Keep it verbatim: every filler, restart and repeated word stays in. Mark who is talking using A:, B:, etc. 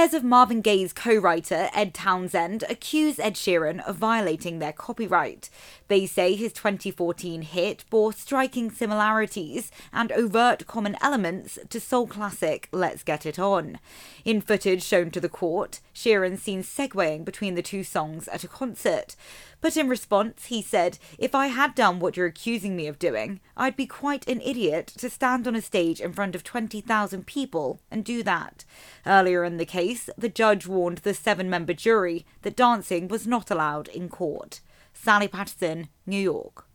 A: Heirs of Marvin Gaye's co-writer Ed Townsend accuse Ed Sheeran of violating their copyright. They say his twenty fourteen hit bore striking similarities and overt common elements to soul classic Let's Get It On. In footage shown to the court, Sheeran's seen segueing between the two songs at a concert. But in response, he said, "If I had done what you're accusing me of doing, I'd be quite an idiot to stand on a stage in front of twenty thousand people and do that." Earlier in the case, the judge warned the seven-member jury that dancing was not allowed in court. Sally Patterson, New York.